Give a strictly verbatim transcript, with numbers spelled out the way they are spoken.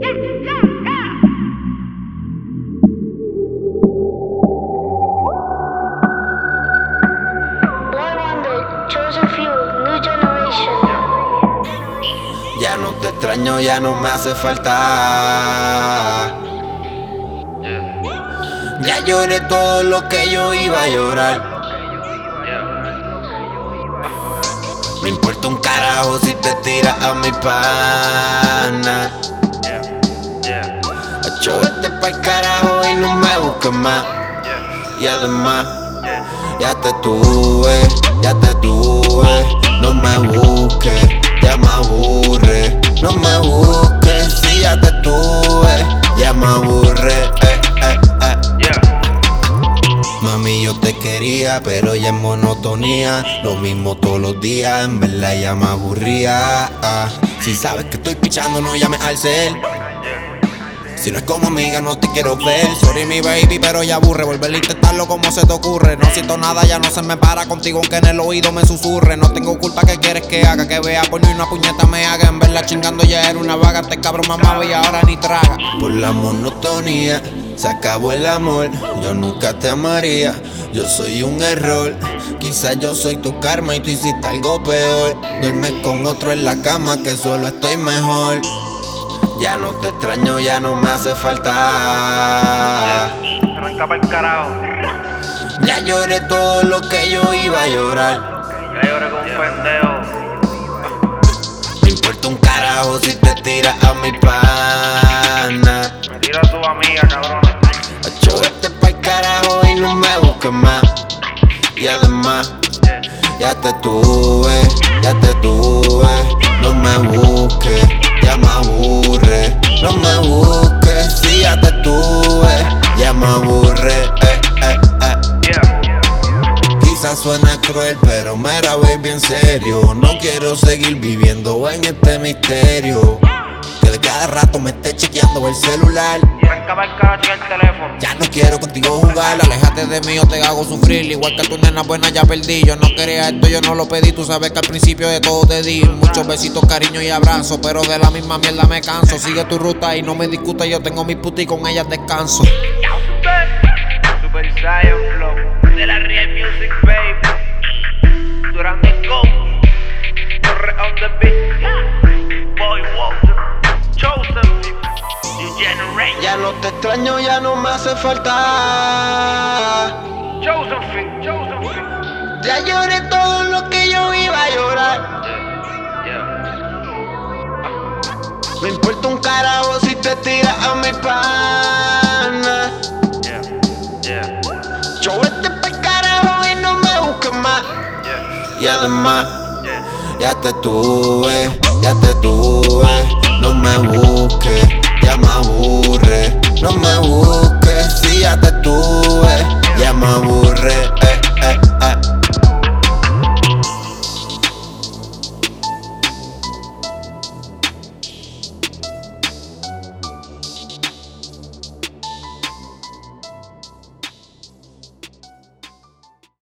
Ya no te extraño, ya no me hace falta. Ya lloré todo lo que yo iba a llorar. Me importa un carajo si te tiras a mi pana. Acho, vete pa'l carajo y no me busques más. Y además, ya te tuve, ya te tuve. No me busques, ya me aburre. No me busques, si ya te tuve, ya me aburre. eh, eh, eh. Mami, yo te quería, pero ya es monotonía. Lo mismo todos los días, en verdad ya me aburría. ah. Si sabes que estoy pichando, no llames al cel. Si no es como amiga, no te quiero ver. Sorry mi baby, pero ya aburre volver a intentarlo como se te ocurre. No siento nada, ya no se me para contigo aunque en el oído me susurre. No tengo culpa, que quieres que haga? Que vea porno y una puñeta me haga. En verla chingando ya era una vaga. Este cabrón mamaba y ahora ni traga. Por la monotonía se acabó el amor. Yo nunca te amaría, yo soy un error. Quizás yo soy tu karma y tú hiciste algo peor. Duerme con otro en la cama, que solo estoy mejor. Ya no te extraño, ya no me hace falta. Arranca pa'l carajo. Ya lloré todo lo que yo iba a llorar. Ya lloré con un pendejo. Me importa un carajo si te tiras a mi pana. Me tira a tu amiga, cabrona. Acho, vete pa'l carajo y no me busques más. Y además, ya te tuve, ya te tuve. No me busques, ya me aburre. No me busques, si ya te tuve, ya me aburre. eh, eh, eh. Quizás suena cruel, pero mira, baby, en serio. No quiero seguir viviendo en este misterio. Que de cada rato me esté chequeando el celular. Arranca pa'l carajo, checa el teléfono. Ya no quiero contigo jugar, aléjate de mí o te hago sufrir. Igual que tu nena buena ya perdí. Yo no quería esto, yo no lo pedí. Tú sabes que al principio de todo te di muchos besitos, cariño y abrazos, pero de la misma mierda me canso. Sigue tu ruta y no me discutas, yo tengo mis putas y con ellas descanso. Super Saiyan Flow de la Real Music, baby. Durán and Go, Torre on the beat. Boy Walter, Chosen, New Generation. Ya no te extraño, ya no me hace falta. Chosen Fit, Chosen Fit. Ya lloré todo lo que yo iba a llorar. Yeah, Me importa un carajo si te tiras a mi pana. yeah, yeah, Yo vete pa'l carajo y no me busques más. yeah, Y además, yeah. ya te tuve, ya te tuve. No me busques, ya me aburre. No me